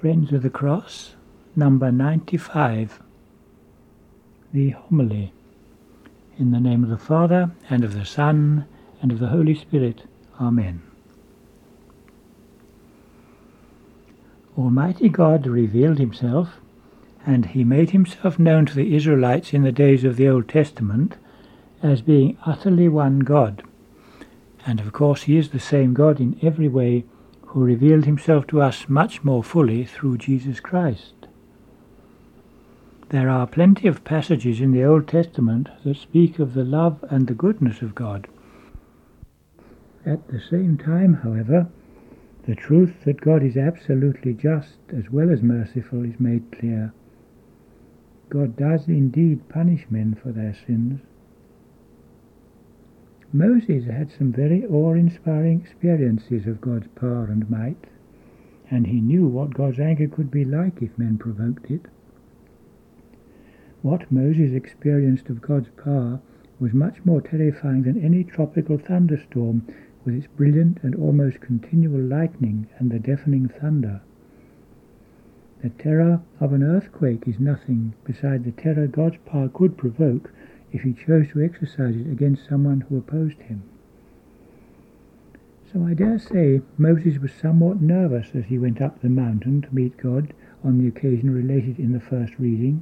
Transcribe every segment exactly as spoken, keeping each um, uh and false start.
Friends of the Cross, number ninety-five. The Homily. In the name of the Father, and of the Son, and of the Holy Spirit. Amen. Almighty God revealed himself, and he made himself known to the Israelites in the days of the Old Testament as being utterly one God. And of course he is the same God in every way, who revealed himself to us much more fully through Jesus Christ. There are plenty of passages in the Old Testament that speak of the love and the goodness of God. At the same time, however, the truth that God is absolutely just as well as merciful is made clear. God does indeed punish men for their sins. Moses had some very awe-inspiring experiences of God's power and might, and he knew what God's anger could be like if men provoked it. What Moses experienced of God's power was much more terrifying than any tropical thunderstorm with its brilliant and almost continual lightning and the deafening thunder. The terror of an earthquake is nothing beside the terror God's power could provoke if he chose to exercise it against someone who opposed him. So I dare say Moses was somewhat nervous as he went up the mountain to meet God on the occasion related in the first reading.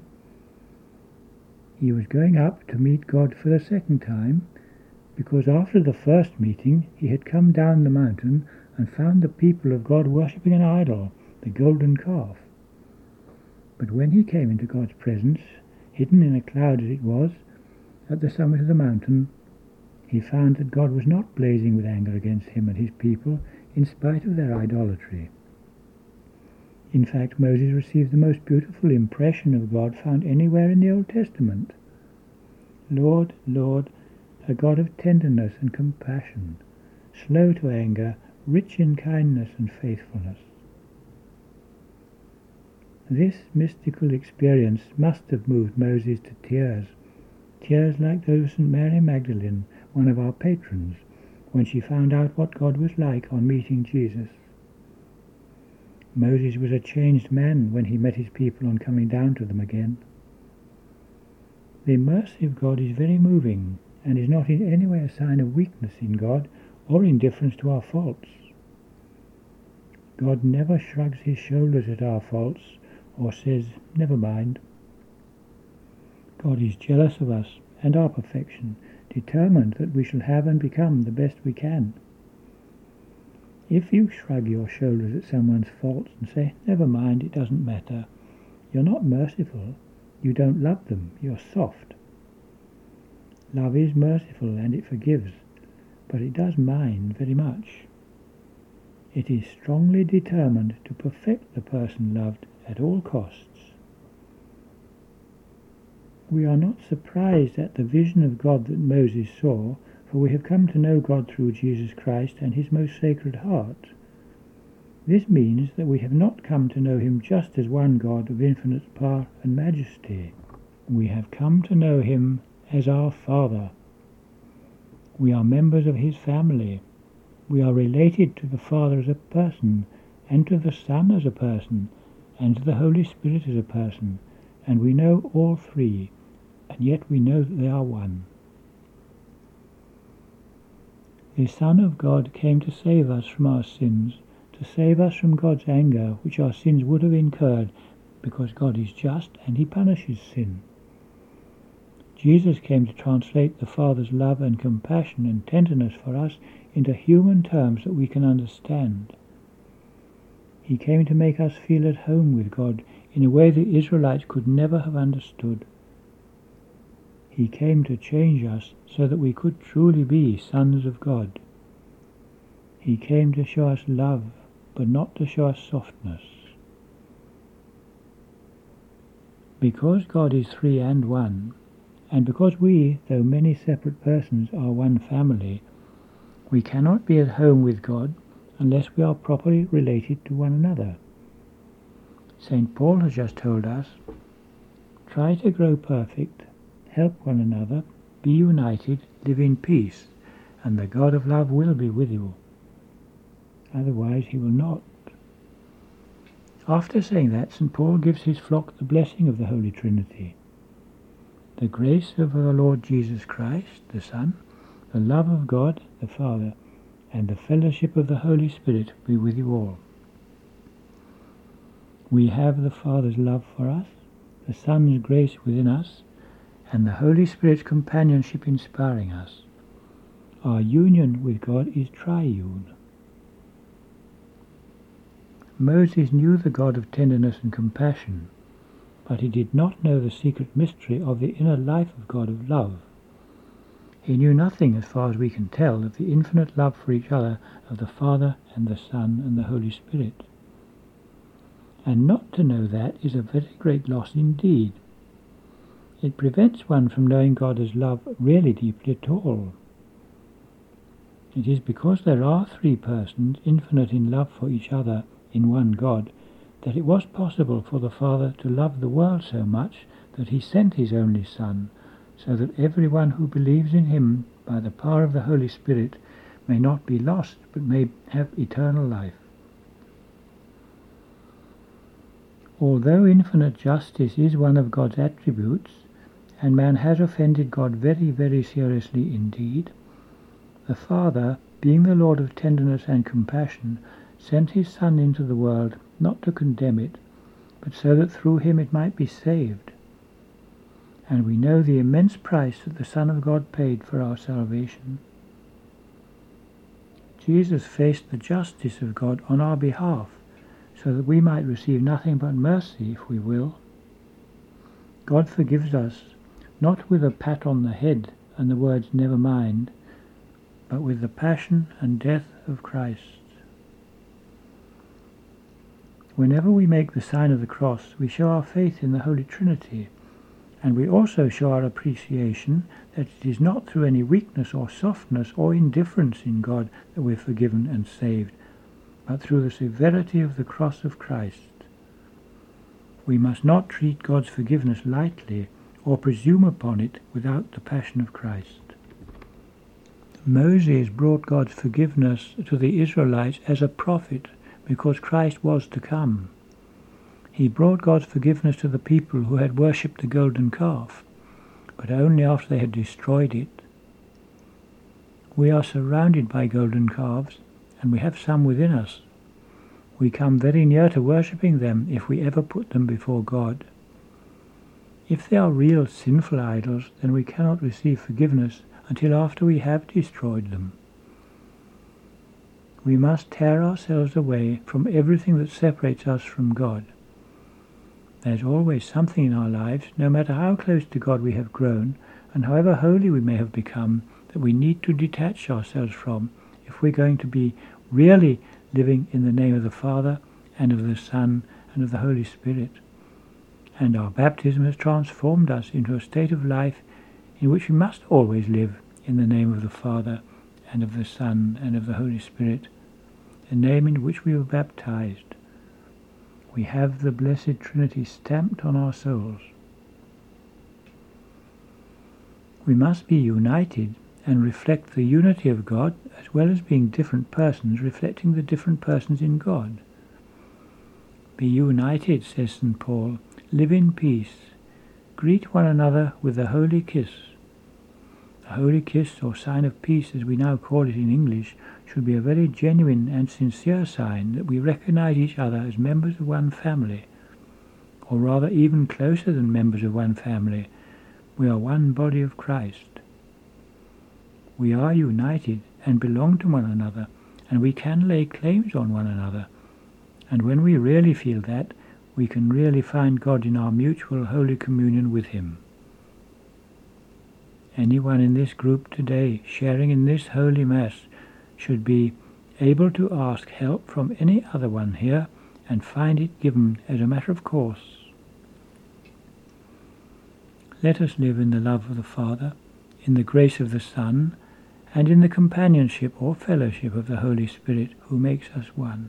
He was going up to meet God for the second time, because after the first meeting he had come down the mountain and found the people of God worshipping an idol, the golden calf. But when he came into God's presence, hidden in a cloud as it was, at the summit of the mountain, he found that God was not blazing with anger against him and his people in spite of their idolatry. In fact, Moses received the most beautiful impression of God found anywhere in the Old Testament. Lord, Lord, a God of tenderness and compassion, slow to anger, rich in kindness and faithfulness. This mystical experience must have moved Moses to tears, tears like those of Saint Mary Magdalene, one of our patrons, when she found out what God was like on meeting Jesus. Moses was a changed man when he met his people on coming down to them again. The mercy of God is very moving, and is not in any way a sign of weakness in God or indifference to our faults. God never shrugs his shoulders at our faults or says, "Never mind." God is jealous of us and our perfection, determined that we shall have and become the best we can. If you shrug your shoulders at someone's faults and say, "Never mind, it doesn't matter," you're not merciful. You don't love them. You're soft. Love is merciful and it forgives, but it does mind very much. It is strongly determined to perfect the person loved at all costs. We are not surprised at the vision of God that Moses saw, for we have come to know God through Jesus Christ and his most sacred heart. This means that we have not come to know him just as one God of infinite power and majesty. We have come to know him as our Father. We are members of his family. We are related to the Father as a person, and to the Son as a person, and to the Holy Spirit as a person, and we know all three, and yet we know that they are one. The Son of God came to save us from our sins, to save us from God's anger, which our sins would have incurred, because God is just and he punishes sin. Jesus came to translate the Father's love and compassion and tenderness for us into human terms that we can understand. He came to make us feel at home with God in a way the Israelites could never have understood. He came to change us so that we could truly be sons of God. He came to show us love, but not to show us softness. Because God is three and one, and because we, though many separate persons, are one family, we cannot be at home with God unless we are properly related to one another. Saint Paul has just told us, "Try to grow perfect, help one another, be united, live in peace, and the God of love will be with you." Otherwise he will not. After saying that, Saint Paul gives his flock the blessing of the Holy Trinity. The grace of our Lord Jesus Christ, the Son, the love of God, the Father, and the fellowship of the Holy Spirit be with you all. We have the Father's love for us, the Son's grace within us, and the Holy Spirit's companionship inspiring us. Our union with God is triune. Moses knew the God of tenderness and compassion, but he did not know the secret mystery of the inner life of God of love. He knew nothing, as far as we can tell, of the infinite love for each other of the Father and the Son and the Holy Spirit. And not to know that is a very great loss indeed. It prevents one from knowing God as love really deeply at all. It is because there are three persons infinite in love for each other in one God that it was possible for the Father to love the world so much that he sent his only Son, so that everyone who believes in him by the power of the Holy Spirit may not be lost but may have eternal life. Although infinite justice is one of God's attributes, and man has offended God very, very seriously indeed, the Father, being the Lord of tenderness and compassion, sent his Son into the world not to condemn it, but so that through him it might be saved. And we know the immense price that the Son of God paid for our salvation. Jesus faced the justice of God on our behalf, so that we might receive nothing but mercy if we will. God forgives us, not with a pat on the head and the words "never mind," but with the passion and death of Christ. Whenever we make the sign of the cross, we show our faith in the Holy Trinity, and we also show our appreciation that it is not through any weakness or softness or indifference in God that we are forgiven and saved, but through the severity of the cross of Christ. We must not treat God's forgiveness lightly or presume upon it without the passion of Christ. Moses brought God's forgiveness to the Israelites as a prophet because Christ was to come. He brought God's forgiveness to the people who had worshipped the golden calf, but only after they had destroyed it. We are surrounded by golden calves, and we have some within us. We come very near to worshipping them if we ever put them before God. If they are real sinful idols, then we cannot receive forgiveness until after we have destroyed them. We must tear ourselves away from everything that separates us from God. There is always something in our lives, no matter how close to God we have grown, and however holy we may have become, that we need to detach ourselves from if we're going to be really living in the name of the Father and of the Son and of the Holy Spirit. And our baptism has transformed us into a state of life in which we must always live in the name of the Father and of the Son and of the Holy Spirit, the name in which we were baptized. We have the Blessed Trinity stamped on our souls. We must be united and reflect the unity of God, as well as being different persons reflecting the different persons in God. Be united, says Saint Paul, live in peace, greet one another with the holy kiss. The holy kiss, or sign of peace as we now call it in English, should be a very genuine and sincere sign that we recognize each other as members of one family, or rather even closer than members of one family. We are one body of Christ. We are united and belong to one another, and we can lay claims on one another. And when we really feel that, we can really find God in our mutual holy communion with Him. Anyone in this group today, sharing in this Holy Mass, should be able to ask help from any other one here and find it given as a matter of course. Let us live in the love of the Father, in the grace of the Son, and in the companionship or fellowship of the Holy Spirit, who makes us one.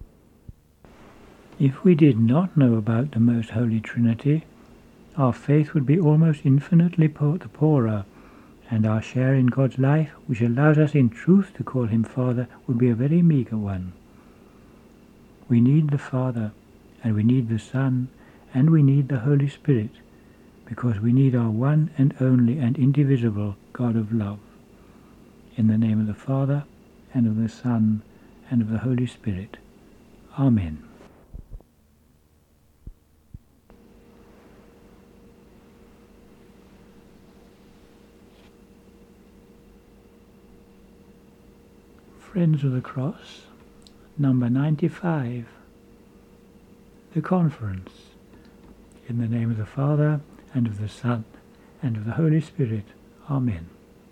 If we did not know about the Most Holy Trinity, our faith would be almost infinitely the poorer, and our share in God's life, which allows us in truth to call Him Father, would be a very meagre one. We need the Father, and we need the Son, and we need the Holy Spirit, because we need our one and only and indivisible God of love. In the name of the Father, and of the Son, and of the Holy Spirit. Amen. Friends of the Cross, number ninety-five. The Conference. In the name of the Father, and of the Son, and of the Holy Spirit. Amen.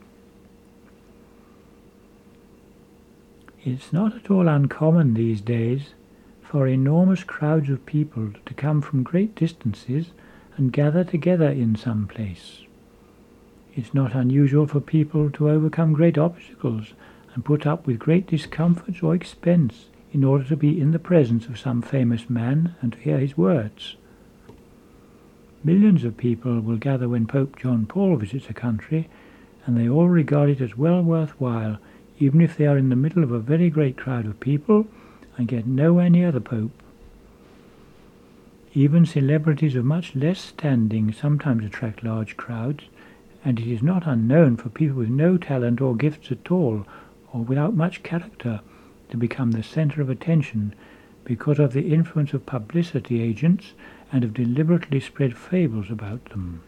It's not at all uncommon these days for enormous crowds of people to come from great distances and gather together in some place. It's not unusual for people to overcome great obstacles and put up with great discomforts or expense in order to be in the presence of some famous man and to hear his words. Millions of people will gather when Pope John Paul visits a country, and they all regard it as well worthwhile, even if they are in the middle of a very great crowd of people and get nowhere near the Pope. Even celebrities of much less standing sometimes attract large crowds, and it is not unknown for people with no talent or gifts at all, or without much character, to become the centre of attention because of the influence of publicity agents and of deliberately spread fables about them.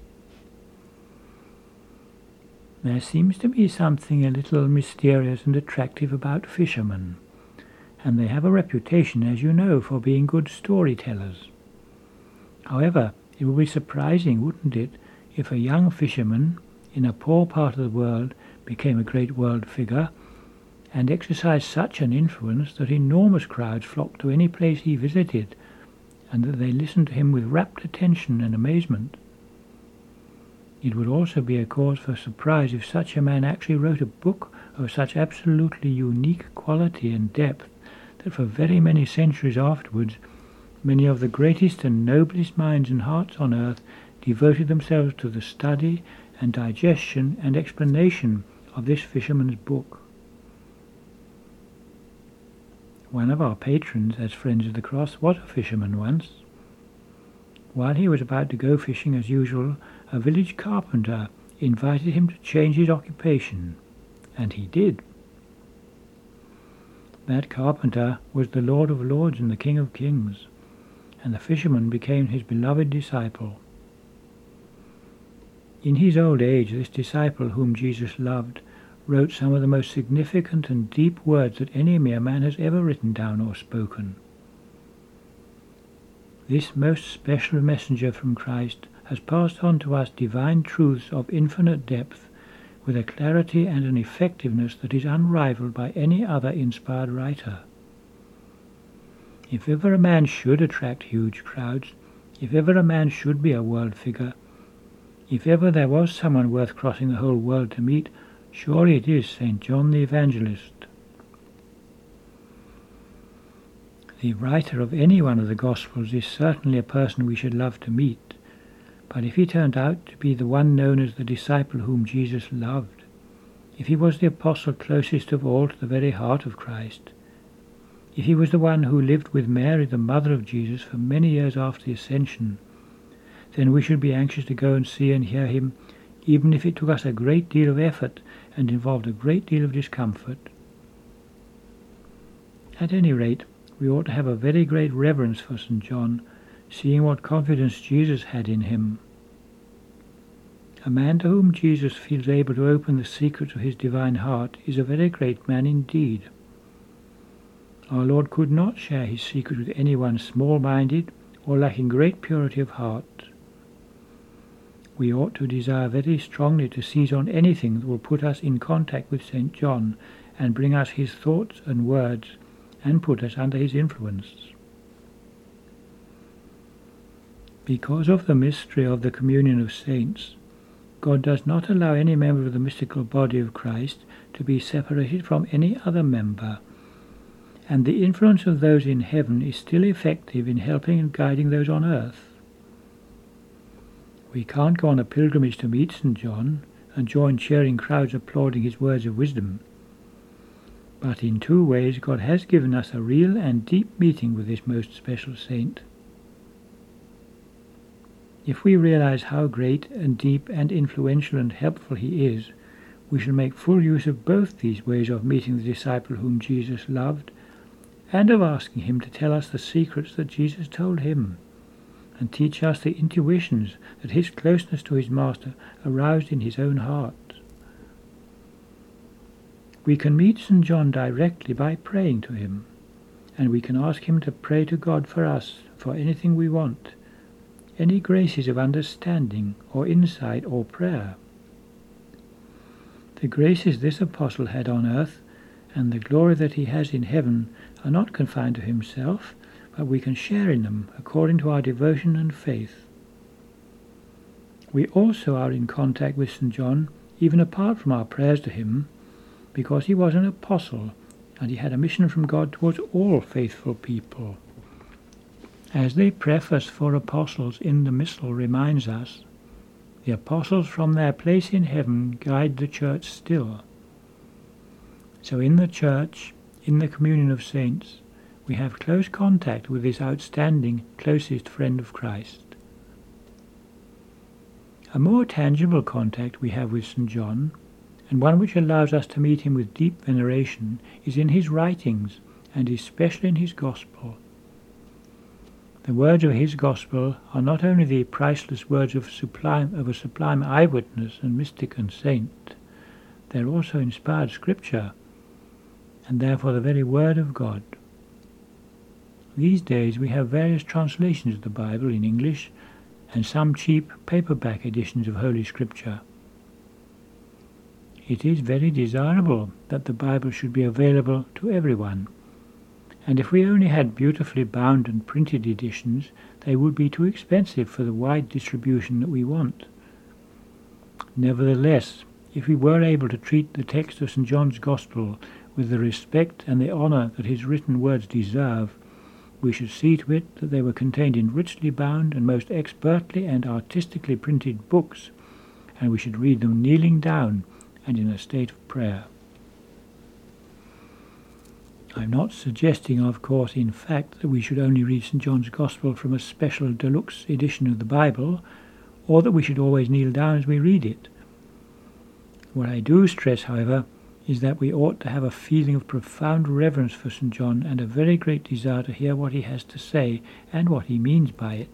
There seems to be something a little mysterious and attractive about fishermen, and they have a reputation, as you know, for being good storytellers. However, it would be surprising, wouldn't it, if a young fisherman in a poor part of the world became a great world figure and exercised such an influence that enormous crowds flocked to any place he visited, and that they listened to him with rapt attention and amazement. It would also be a cause for surprise if such a man actually wrote a book of such absolutely unique quality and depth that for very many centuries afterwards many of the greatest and noblest minds and hearts on earth devoted themselves to the study and digestion and explanation of this fisherman's book. One of our patrons, as Friends of the Cross, was a fisherman once. While he was about to go fishing as usual, a village carpenter invited him to change his occupation, and he did. That carpenter was the Lord of Lords and the King of Kings, and the fisherman became his beloved disciple. In his old age, this disciple, whom Jesus loved, wrote some of the most significant and deep words that any mere man has ever written down or spoken. This most special messenger from Christ has passed on to us divine truths of infinite depth with a clarity and an effectiveness that is unrivaled by any other inspired writer. If ever a man should attract huge crowds, if ever a man should be a world figure, if ever there was someone worth crossing the whole world to meet, surely it is Saint John the Evangelist. The writer of any one of the Gospels is certainly a person we should love to meet, but if he turned out to be the one known as the disciple whom Jesus loved, if he was the apostle closest of all to the very heart of Christ, if he was the one who lived with Mary, the mother of Jesus, for many years after the Ascension, then we should be anxious to go and see and hear him, even if it took us a great deal of effort and involved a great deal of discomfort. At any rate, we ought to have a very great reverence for Saint John, seeing what confidence Jesus had in him. A man to whom Jesus feels able to open the secrets of his divine heart is a very great man indeed. Our Lord could not share his secret with anyone small-minded or lacking great purity of heart. We ought to desire very strongly to seize on anything that will put us in contact with Saint John and bring us his thoughts and words and put us under his influence. Because of the mystery of the communion of saints, God does not allow any member of the mystical body of Christ to be separated from any other member, and the influence of those in heaven is still effective in helping and guiding those on earth. We can't go on a pilgrimage to meet Saint John and join cheering crowds applauding his words of wisdom. But in two ways God has given us a real and deep meeting with this most special saint. If we realize how great and deep and influential and helpful he is, we shall make full use of both these ways of meeting the disciple whom Jesus loved, and of asking him to tell us the secrets that Jesus told him, and teach us the intuitions that his closeness to his Master aroused in his own heart. We can meet Saint John directly by praying to him, and we can ask him to pray to God for us for anything we want, any graces of understanding or insight or prayer. The graces this apostle had on earth and the glory that he has in heaven are not confined to himself, but we can share in them according to our devotion and faith. We also are in contact with Saint John even apart from our prayers to him, because he was an apostle and he had a mission from God towards all faithful people. As the preface for apostles in the Missal reminds us, the apostles from their place in heaven guide the church still. So in the church, in the communion of saints, we have close contact with this outstanding, closest friend of Christ. A more tangible contact we have with Saint John, and one which allows us to meet him with deep veneration, is in his writings, and especially in his Gospel. The words of his Gospel are not only the priceless words of, sublime, of a sublime eyewitness and mystic and saint, they are also inspired Scripture, and therefore the very Word of God. These days we have various translations of the Bible in English, and some cheap paperback editions of Holy Scripture. It is very desirable that the Bible should be available to everyone, and if we only had beautifully bound and printed editions, they would be too expensive for the wide distribution that we want. Nevertheless, if we were able to treat the text of Saint John's Gospel with the respect and the honour that his written words deserve, we should see to it that they were contained in richly bound and most expertly and artistically printed books, and we should read them kneeling down and in a state of prayer. I am not suggesting, of course, in fact, that we should only read Saint John's Gospel from a special deluxe edition of the Bible, or that we should always kneel down as we read it. What I do stress, however, is that we ought to have a feeling of profound reverence for Saint John and a very great desire to hear what he has to say and what he means by it.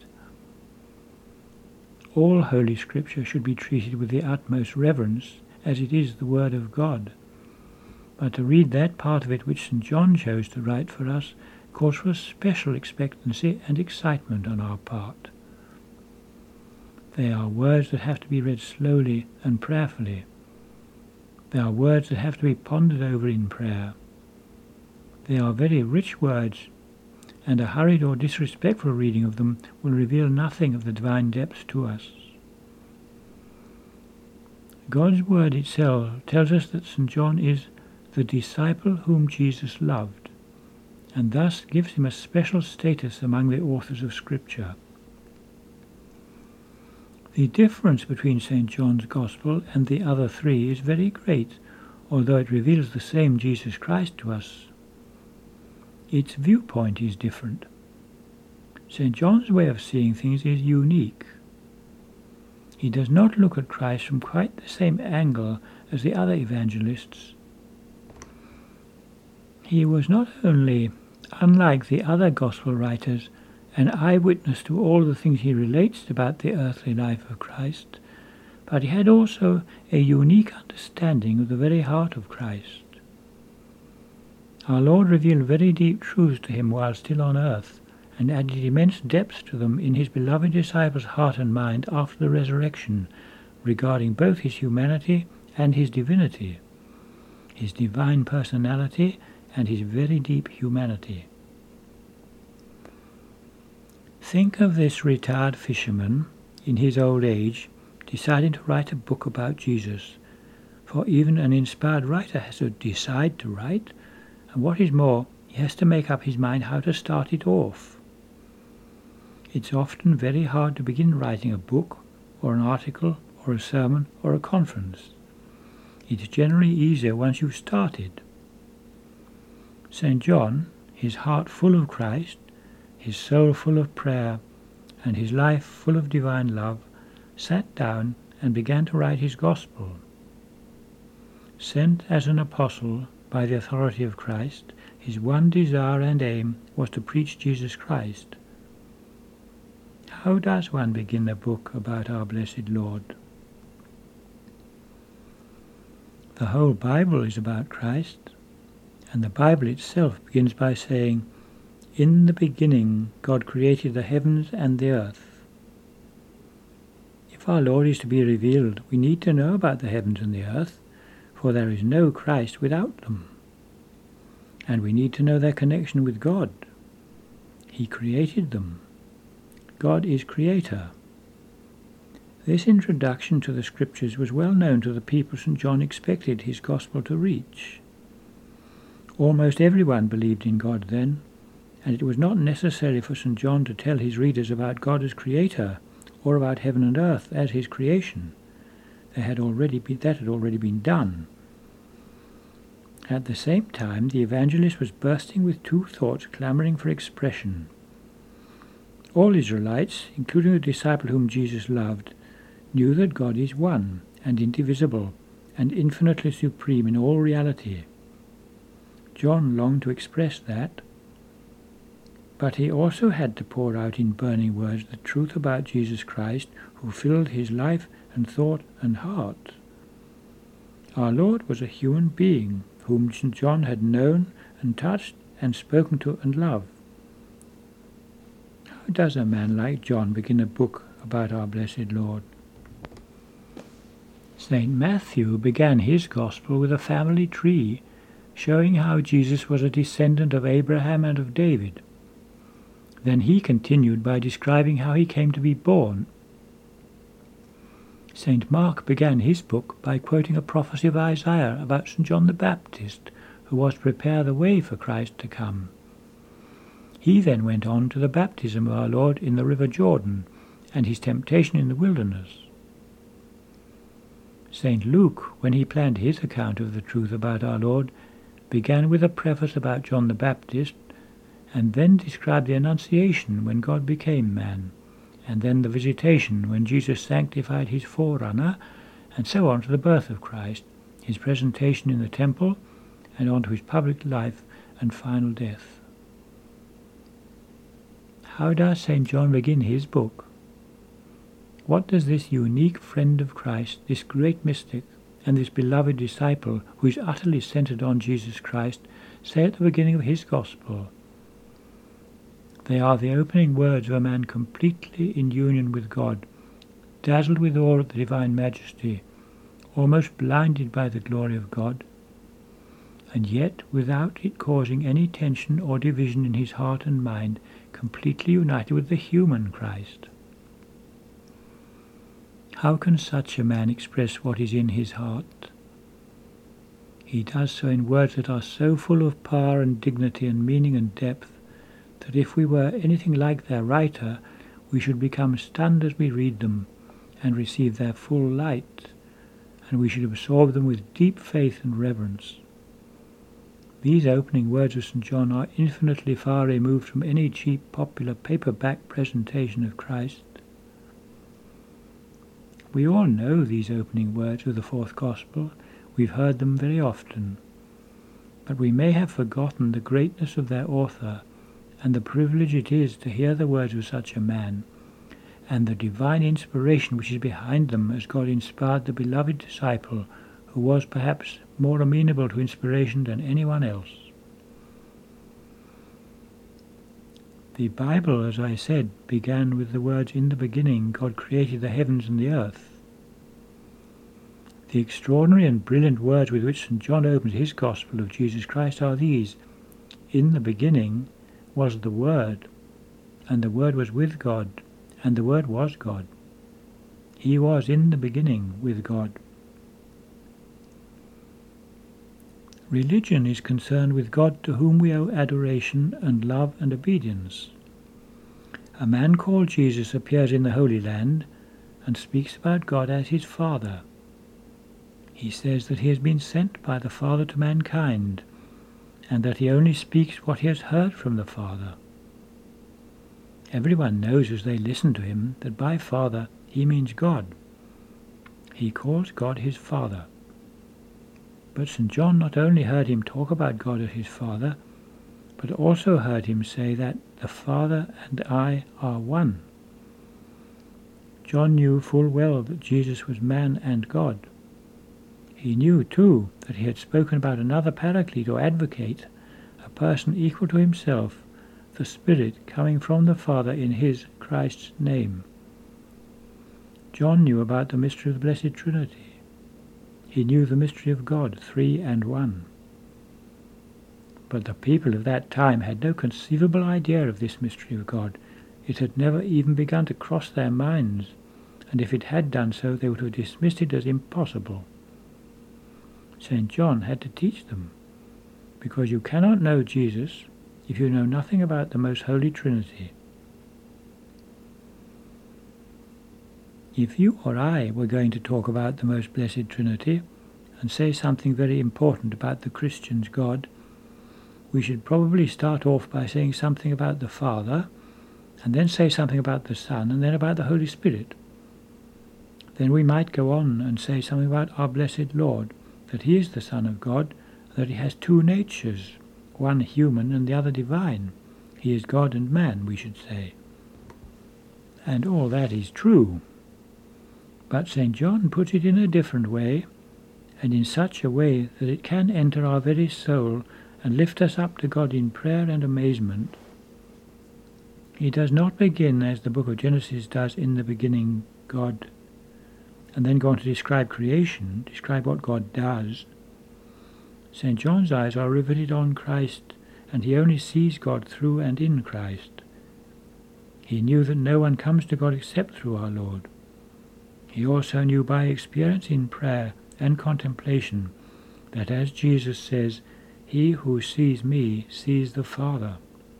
All Holy Scripture should be treated with the utmost reverence, as it is the Word of God. But to read that part of it which Saint John chose to write for us calls for a special expectancy and excitement on our part. They are words that have to be read slowly and prayerfully. They are words that have to be pondered over in prayer. They are very rich words, and a hurried or disrespectful reading of them will reveal nothing of the divine depths to us. God's Word itself tells us that Saint John is the disciple whom Jesus loved, and thus gives him a special status among the authors of Scripture. The difference between Saint John's Gospel and the other three is very great, although it reveals the same Jesus Christ to us. Its viewpoint is different. Saint John's way of seeing things is unique. He does not look at Christ from quite the same angle as the other evangelists. He was not only, unlike the other Gospel writers, an eyewitness to all the things he relates about the earthly life of Christ, but he had also a unique understanding of the very heart of Christ. Our Lord revealed very deep truths to him while still on earth, and added immense depths to them in his beloved disciples' heart and mind after the resurrection, regarding both his humanity and his divinity, his divine personality and his very deep humanity. Think of this retired fisherman, in his old age, deciding to write a book about Jesus, for even an inspired writer has to decide to write, and what is more, he has to make up his mind how to start it off. It's often very hard to begin writing a book, or an article, or a sermon, or a conference. It's generally easier once you've started. Saint John, his heart full of Christ, his soul full of prayer, and his life full of divine love, sat down and began to write his Gospel. Sent as an apostle by the authority of Christ, his one desire and aim was to preach Jesus Christ. How does one begin a book about our blessed Lord? The whole Bible is about Christ, and the Bible itself begins by saying, "In the beginning God created the heavens and the earth." If our Lord is to be revealed, we need to know about the heavens and the earth, for there is no Christ without them. And we need to know their connection with God. He created them. God is Creator. This introduction to the Scriptures was well known to the people Saint John expected his Gospel to reach. Almost everyone believed in God then, and it was not necessary for Saint John to tell his readers about God as Creator, or about heaven and earth as his creation. They had already been, that had already been done. At the same time, the evangelist was bursting with two thoughts clamouring for expression. All Israelites, including the disciple whom Jesus loved, knew that God is one and indivisible and infinitely supreme in all reality. John longed to express that, but he also had to pour out in burning words the truth about Jesus Christ, who filled his life and thought and heart. Our Lord was a human being whom Saint John had known and touched and spoken to and loved. How does a man like John begin a book about our blessed Lord? Saint Matthew began his Gospel with a family tree, showing how Jesus was a descendant of Abraham and of David. Then he continued by describing how he came to be born. Saint Mark began his book by quoting a prophecy of Isaiah about Saint John the Baptist, who was to prepare the way for Christ to come. He then went on to the baptism of our Lord in the river Jordan and his temptation in the wilderness. Saint Luke, when he planned his account of the truth about our Lord, began with a preface about John the Baptist, and then described the Annunciation when God became man, and then the Visitation when Jesus sanctified his forerunner, and so on to the birth of Christ, his presentation in the temple, and on to his public life and final death. How does Saint John begin his book? What does this unique friend of Christ, this great mystic, and this beloved disciple, who is utterly centered on Jesus Christ, say at the beginning of his Gospel? They are the opening words of a man completely in union with God, dazzled with awe at the divine majesty, almost blinded by the glory of God, and yet without it causing any tension or division in his heart and mind, completely united with the human Christ. How can such a man express what is in his heart? He does so in words that are so full of power and dignity and meaning and depth, that if we were anything like their writer, we should become stunned as we read them, and receive their full light, and we should absorb them with deep faith and reverence. These opening words of Saint John are infinitely far removed from any cheap popular paperback presentation of Christ. We all know these opening words of the fourth Gospel. We've heard them very often. But we may have forgotten the greatness of their author, and the privilege it is to hear the words of such a man, and the divine inspiration which is behind them as God inspired the beloved disciple, who was perhaps more amenable to inspiration than anyone else. The Bible, as I said, began with the words, "In the beginning God created the heavens and the earth." The extraordinary and brilliant words with which Saint John opens his Gospel of Jesus Christ are these: "In the beginning was the Word, and the Word was with God, and the Word was God. He was in the beginning with God." Religion is concerned with God, to whom we owe adoration and love and obedience. A man called Jesus appears in the Holy Land and speaks about God as his Father. He says that he has been sent by the Father to mankind, and that he only speaks what he has heard from the Father. Everyone knows as they listen to him that by Father he means God. He calls God his Father. But Saint John not only heard him talk about God as his Father, but also heard him say that the Father and I are one. John knew full well that Jesus was man and God. He knew, too, that he had spoken about another Paraclete or Advocate, a person equal to himself, the Spirit coming from the Father in his, Christ's, name. John knew about the mystery of the Blessed Trinity. He knew the mystery of God, three and one. But the people of that time had no conceivable idea of this mystery of God. It had never even begun to cross their minds, and if it had done so, they would have dismissed it as impossible. Saint John had to teach them, because you cannot know Jesus if you know nothing about the Most Holy Trinity. If you or I were going to talk about the Most Blessed Trinity and say something very important about the Christian's God, we should probably start off by saying something about the Father, and then say something about the Son, and then about the Holy Spirit. Then we might go on and say something about our blessed Lord, that he is the Son of God, and that he has two natures, one human and the other divine. He is God and man, we should say. And all that is true. But Saint John puts it in a different way, and in such a way that it can enter our very soul and lift us up to God in prayer and amazement. He does not begin, as the book of Genesis does, in the beginning, God, and then go on to describe creation, describe what God does. Saint John's eyes are riveted on Christ, and he only sees God through and in Christ. He knew that no one comes to God except through our Lord. He also knew by experience in prayer and contemplation that, as Jesus says, he who sees me sees the Father.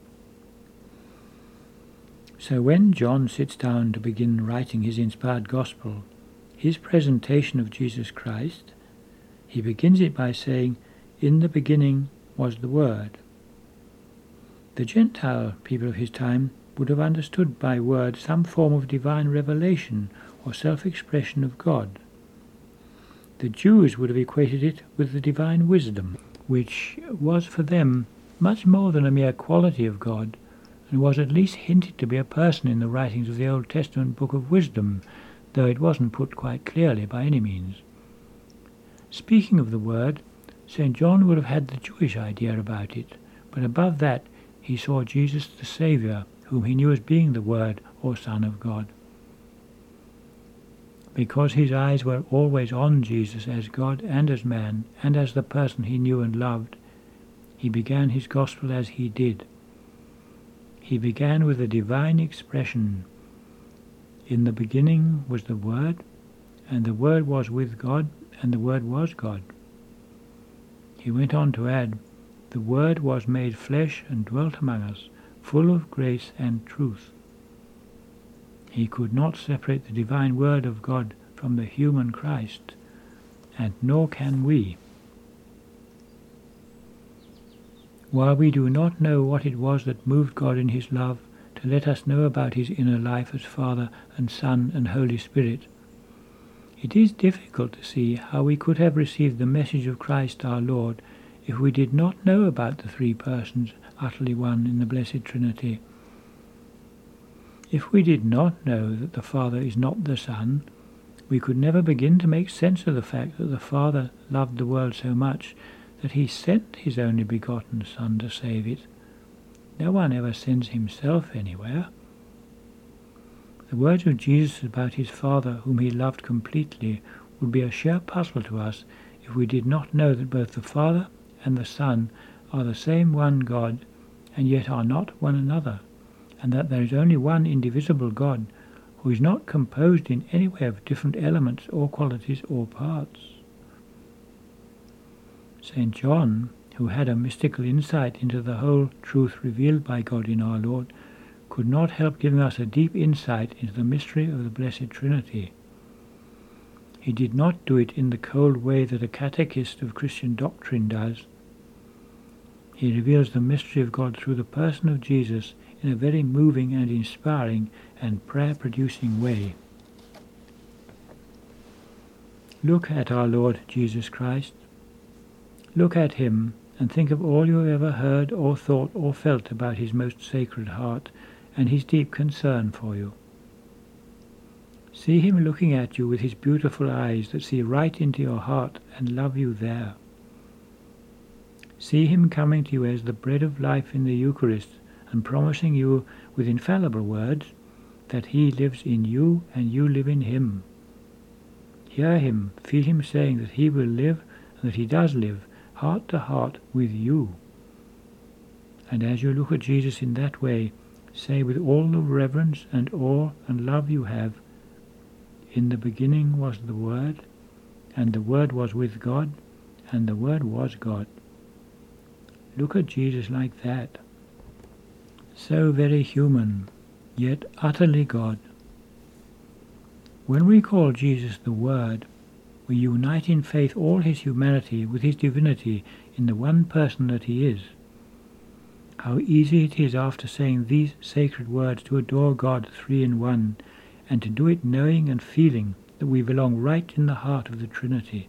So when John sits down to begin writing his inspired Gospel, his presentation of Jesus Christ, he begins it by saying, "In the beginning was the Word." The Gentile people of his time would have understood by word some form of divine revelation or self-expression of God. The Jews would have equated it with the divine wisdom, which was for them much more than a mere quality of God, and was at least hinted to be a person in the writings of the Old Testament book of wisdom, though it wasn't put quite clearly by any means. Speaking of the Word, Saint John would have had the Jewish idea about it, but above that he saw Jesus the Saviour, whom he knew as being the Word or Son of God. Because his eyes were always on Jesus as God and as man, and as the person he knew and loved, he began his Gospel as he did. He began with a divine expression. In the beginning was the Word, and the Word was with God, and the Word was God. He went on to add, the Word was made flesh and dwelt among us, full of grace and truth. He could not separate the divine Word of God from the human Christ, and nor can we. While we do not know what it was that moved God in his love to let us know about his inner life as Father and Son and Holy Spirit, it is difficult to see how we could have received the message of Christ our Lord if we did not know about the three persons utterly one in the Blessed Trinity. If we did not know that the Father is not the Son, we could never begin to make sense of the fact that the Father loved the world so much that he sent his only begotten Son to save it. No one ever sends himself anywhere. The words of Jesus about his Father, whom he loved completely, would be a sheer puzzle to us if we did not know that both the Father and the Son are the same one God, and yet are not one another, and that there is only one indivisible God, who is not composed in any way of different elements or qualities or parts. Saint John, who had a mystical insight into the whole truth revealed by God in our Lord, could not help giving us a deep insight into the mystery of the Blessed Trinity. He did not do it in the cold way that a catechist of Christian doctrine does. He reveals the mystery of God through the person of Jesus in a very moving and inspiring and prayer-producing way. Look at our Lord Jesus Christ. Look at him and think of all you have ever heard or thought or felt about his most sacred heart and his deep concern for you. See him looking at you with his beautiful eyes that see right into your heart and love you there. See him coming to you as the bread of life in the Eucharist and promising you with infallible words that he lives in you and you live in him. Hear him, feel him saying that he will live and that he does live heart to heart with you. And as you look at Jesus in that way, say with all the reverence and awe and love you have, "In the beginning was the Word, and the Word was with God, and the Word was God." Look at Jesus like that. So very human, yet utterly God. When we call Jesus the Word, we unite in faith all his humanity with his divinity in the one person that he is. How easy it is after saying these sacred words to adore God three in one, and to do it knowing and feeling that we belong right in the heart of the Trinity.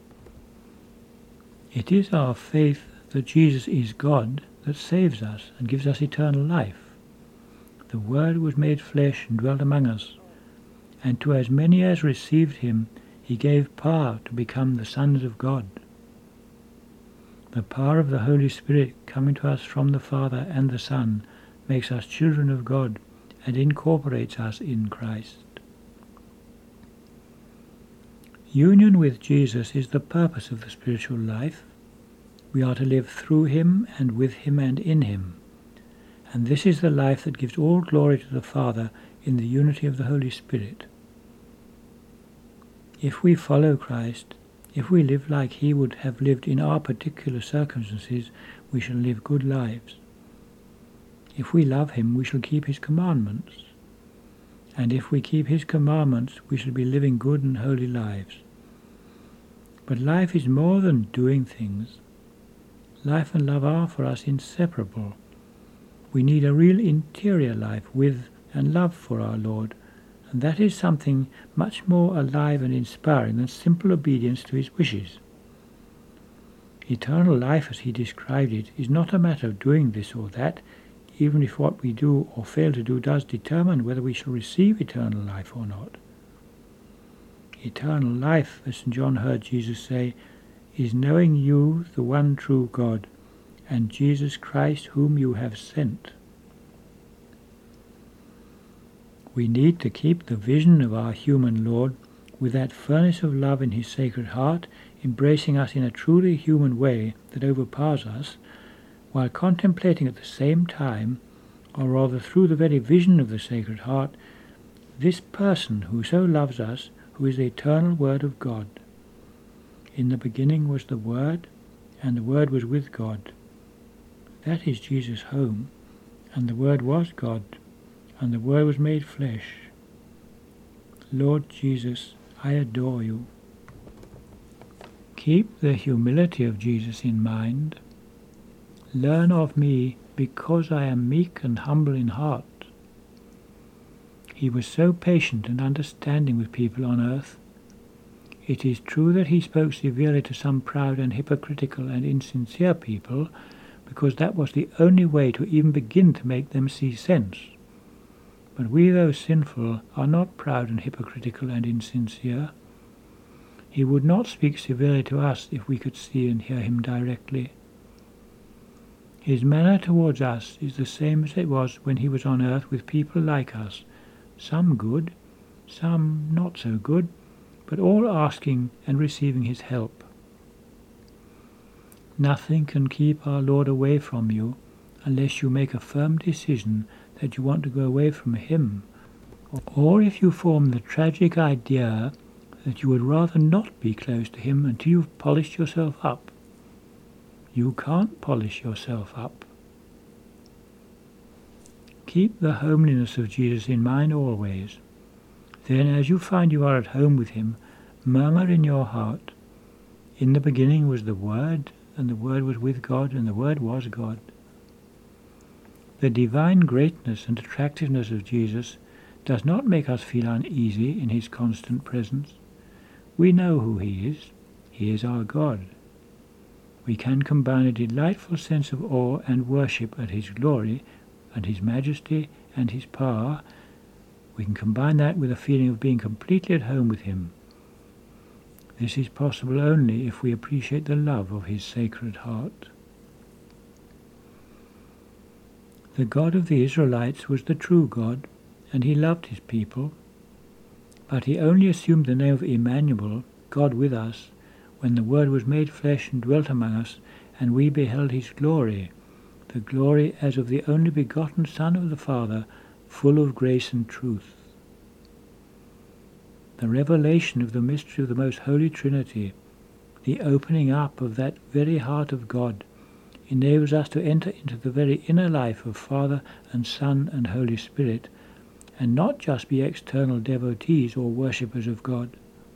It is our faith that Jesus is God that saves us and gives us eternal life. The Word was made flesh and dwelt among us, and to as many as received him he gave power to become the sons of God. The power of the Holy Spirit coming to us from the Father and the Son makes us children of God and incorporates us in Christ. Union with Jesus is the purpose of the spiritual life. We are to live through him and with him and in him. And this is the life that gives all glory to the Father in the unity of the Holy Spirit. If we follow Christ, if we live like he would have lived in our particular circumstances, we shall live good lives. If we love him, we shall keep his commandments. And if we keep his commandments, we shall be living good and holy lives. But life is more than doing things. Life and love are for us inseparable. We need a real interior life with and love for our Lord, and that is something much more alive and inspiring than simple obedience to his wishes. Eternal life, as he described it, is not a matter of doing this or that, even if what we do or fail to do does determine whether we shall receive eternal life or not. Eternal life, as Saint John heard Jesus say, is knowing you, the one true God, and Jesus Christ whom you have sent. We need to keep the vision of our human Lord with that furnace of love in his sacred heart, embracing us in a truly human way that overpowers us, while contemplating at the same time, or rather through the very vision of the Sacred Heart, this person who so loves us, who is the eternal Word of God. In the beginning was the Word, and the Word was with God. That is Jesus' home, and the Word was God, and the Word was made flesh. Lord Jesus, I adore you. Keep the humility of Jesus in mind. Learn of me because I am meek and humble in heart. He was so patient and understanding with people on earth. It is true that he spoke severely to some proud and hypocritical and insincere people, because that was the only way to even begin to make them see sense. But we, though sinful, are not proud and hypocritical and insincere. He would not speak severely to us if we could see and hear him directly. His manner towards us is the same as it was when he was on earth with people like us, some good, some not so good, but all asking and receiving his help. Nothing can keep our Lord away from you unless you make a firm decision that you want to go away from him, or if you form the tragic idea that you would rather not be close to him until you've polished yourself up. You can't polish yourself up. Keep the homeliness of Jesus in mind always. Then, as you find you are at home with him, murmur in your heart, "In the beginning was the Word, and the Word was with God, and the Word was God. The divine greatness and attractiveness of Jesus does not make us feel uneasy in his constant presence. We know who he is. He is our God. We can combine a delightful sense of awe and worship at his glory and his majesty and his power. We can combine that with a feeling of being completely at home with him. This is possible only if we appreciate the love of his sacred heart. The God of the Israelites was the true God, and he loved his people, but he only assumed the name of Emmanuel, God with us, when the Word was made flesh and dwelt among us, and we beheld his glory, the glory as of the only begotten Son of the Father, full of grace and truth. The revelation of the mystery of the most holy Trinity, the opening up of that very heart of God, enables us to enter into the very inner life of Father and Son and Holy Spirit, and not just be external devotees or worshippers of God.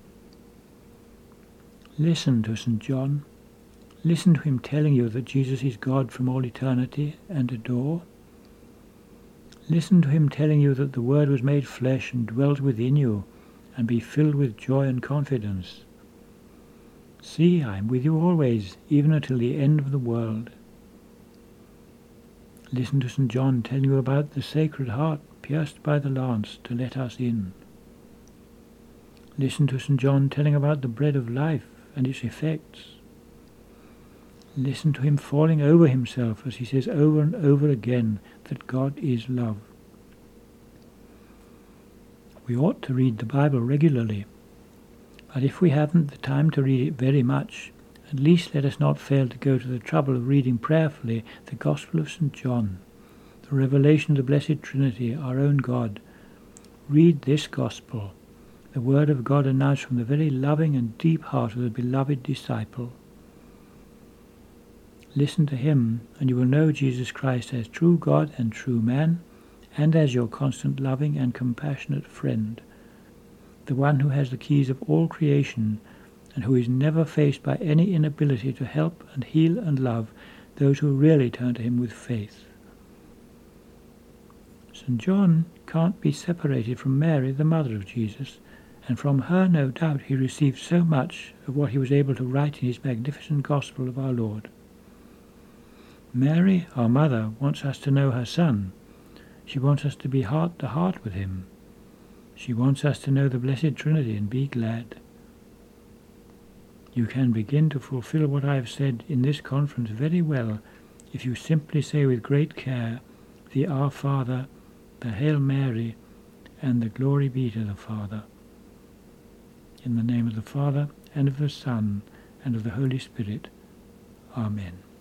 Listen to Saint John. Listen to him telling you that Jesus is God from all eternity, and adore. Listen to him telling you that the Word was made flesh and dwelt within you, and be filled with joy and confidence. See, I am with you always, even until the end of the world. Listen to Saint John telling you about the Sacred Heart pierced by the lance to let us in. Listen to Saint John telling about the bread of life and its effects. Listen to him falling over himself as he says over and over again that God is love. We ought to read the Bible regularly, but if we haven't the time to read it very much, at least let us not fail to go to the trouble of reading prayerfully the Gospel of Saint John, the revelation of the Blessed Trinity, our own God. Read this Gospel, the Word of God announced from the very loving and deep heart of the beloved disciple. Listen to him, and you will know Jesus Christ as true God and true man, and as your constant loving and compassionate friend, the one who has the keys of all creation, and who is never faced by any inability to help and heal and love those who really turn to him with faith. Saint John can't be separated from Mary, the mother of Jesus, and from her, no doubt, he received so much of what he was able to write in his magnificent Gospel of our Lord. Mary, our mother, wants us to know her Son. She wants us to be heart to heart with him. She wants us to know the Blessed Trinity and be glad. You can begin to fulfill what I have said in this conference very well if you simply say with great care the Our Father, the Hail Mary, and the Glory be to the Father. In the name of the Father, and of the Son, and of the Holy Spirit. Amen.